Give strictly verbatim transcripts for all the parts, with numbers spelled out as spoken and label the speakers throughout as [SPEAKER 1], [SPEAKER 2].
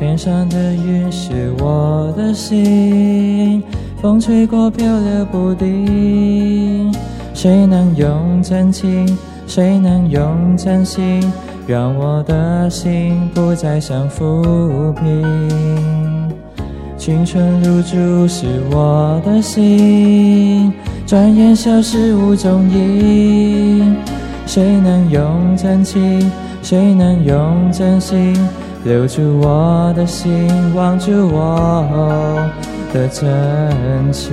[SPEAKER 1] 天上的云是我的心，风吹过飘流不定。谁能用真情，谁能用真心，让我的心不再想浮萍。青春如初是我的心，转眼消失无踪影。谁能用真情，谁能用真心，留住我的心，望住我的真情。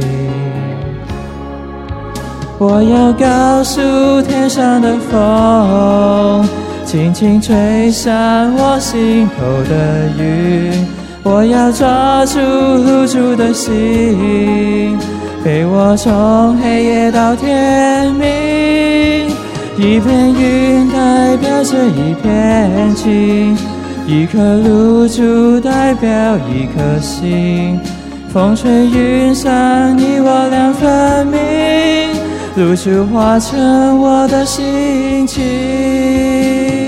[SPEAKER 1] 我要告诉天上的风，轻轻吹散我心头的云。我要抓住露珠的心，陪我从黑夜到天明。一片云代表着一片情，一颗露珠代表一颗心。风吹云散，你我两分明，露珠化成我的心情。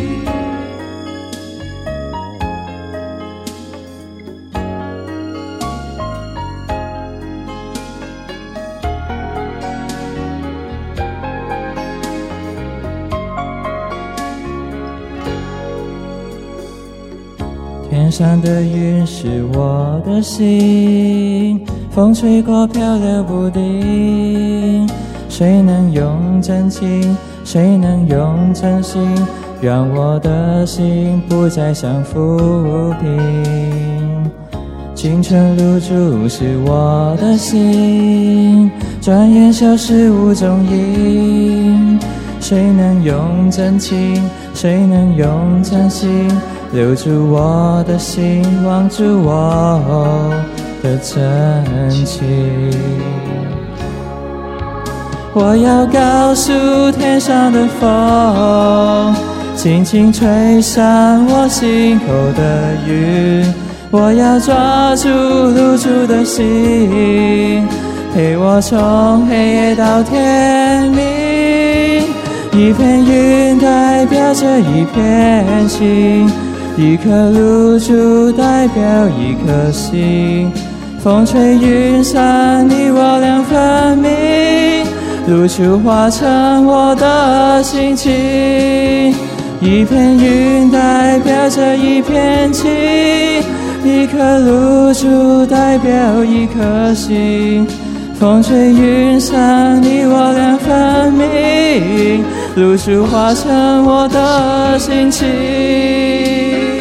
[SPEAKER 1] 天上的云是我的心，风吹过飘流不定。谁能用真情，谁能用真心，让我的心不再想浮萍。青春露珠是我的心，转眼消失无踪影。谁能用真情，谁能用真心，留住我的心，望住我的真情。我要告诉天上的风，轻轻吹散我心口的云。我要抓住露珠的心，陪我从黑夜到天明。一片云代表着一片情，一颗露珠代表一颗心。风吹云散，你我两分明，露珠化成我的心情。一片云代表着一片情，一颗露珠代表一颗心。风吹云散，你我两分明，露珠化成我的心情。